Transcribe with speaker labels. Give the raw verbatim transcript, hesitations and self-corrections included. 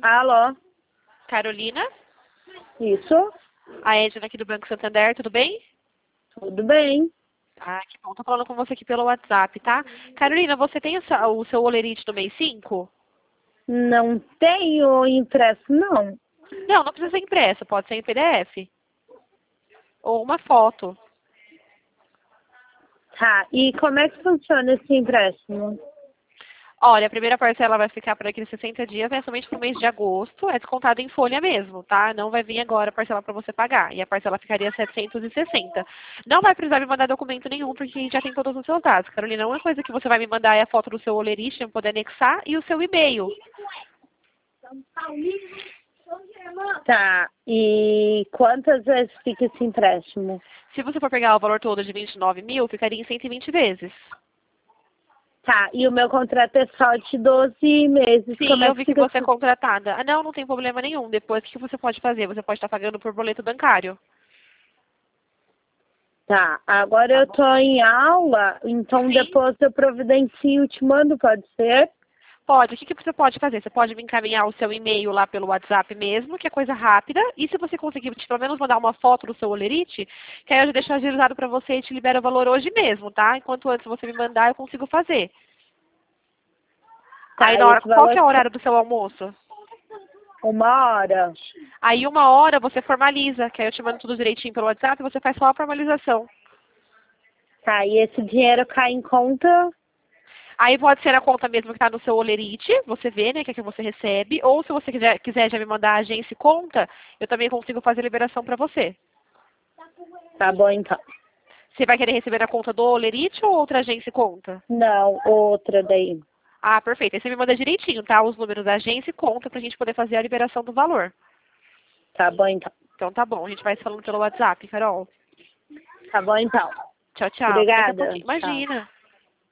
Speaker 1: Alô?
Speaker 2: Carolina,
Speaker 1: Isso?
Speaker 2: a Edna aqui do Banco Santander, tudo bem?
Speaker 1: Tudo bem?
Speaker 2: Ah, que bom. Tô falando com você aqui pelo WhatsApp, tá? Carolina, você tem o seu, o seu olerite do mês cinco?
Speaker 1: Não tenho impresso, não.
Speaker 2: Não, não precisa ser impresso, pode ser em P D F. Ou uma foto.
Speaker 1: Tá, e como é que funciona esse empréstimo?
Speaker 2: Olha, a primeira parcela vai ficar por aqueles sessenta dias, é somente pro mês de agosto, é descontado em folha mesmo, tá? Não vai vir agora a parcela para você pagar. E a parcela ficaria setecentos e sessenta. Não vai precisar me mandar documento nenhum, porque já tem todos os seus dados. Carolina, a única coisa que você vai me mandar é a foto do seu olerite, para poder anexar, e o seu e-mail.
Speaker 1: Tá, e quantas vezes fica esse empréstimo?
Speaker 2: Se você for pegar o valor todo de vinte e nove mil, ficaria em cento e vinte vezes.
Speaker 1: Tá, e o meu contrato é só de doze meses.
Speaker 2: Sim,
Speaker 1: Como é
Speaker 2: eu
Speaker 1: que
Speaker 2: vi que
Speaker 1: fica
Speaker 2: você é
Speaker 1: esse...
Speaker 2: contratada. Ah, não, não tem problema nenhum. Depois, o que você pode fazer? Você pode estar pagando por boleto bancário.
Speaker 1: Tá, agora
Speaker 2: Tá
Speaker 1: eu
Speaker 2: bom?
Speaker 1: tô em aula, então
Speaker 2: Sim.
Speaker 1: depois eu providencio e te mando, pode ser?
Speaker 2: Pode. O que, que você pode fazer? Você pode me encaminhar o seu e-mail lá pelo WhatsApp mesmo, que é coisa rápida. E se você conseguir, pelo menos mandar uma foto do seu olerite, que aí eu já deixo agilizado para você e te libero o valor hoje mesmo, tá? Enquanto antes você me mandar, eu consigo fazer. Aí
Speaker 1: Tá,
Speaker 2: na hora,
Speaker 1: esse
Speaker 2: qual
Speaker 1: valor
Speaker 2: que é o
Speaker 1: é
Speaker 2: horário do seu almoço?
Speaker 1: uma hora.
Speaker 2: Aí uma hora você formaliza, que aí eu te mando tudo direitinho pelo WhatsApp e você faz só a formalização.
Speaker 1: Tá, e esse dinheiro cai em conta?
Speaker 2: Aí pode ser a conta mesmo que está no seu olerite, você vê, né, que é que você recebe. Ou se você quiser, quiser já me mandar a agência e conta, eu também consigo fazer a liberação para você.
Speaker 1: Tá bom, então.
Speaker 2: Você vai querer receber a conta do olerite ou outra agência e conta?
Speaker 1: Não, outra daí.
Speaker 2: Ah, perfeito. Aí você me manda direitinho, tá? Os números da agência e conta pra gente poder fazer a liberação do valor.
Speaker 1: Tá bom, então.
Speaker 2: Então tá bom, a gente vai se falando pelo WhatsApp, Carol.
Speaker 1: Tá bom, então.
Speaker 2: Tchau, tchau. Até daqui a
Speaker 1: Obrigada.
Speaker 2: pouquinho.
Speaker 1: Tchau.
Speaker 2: Imagina.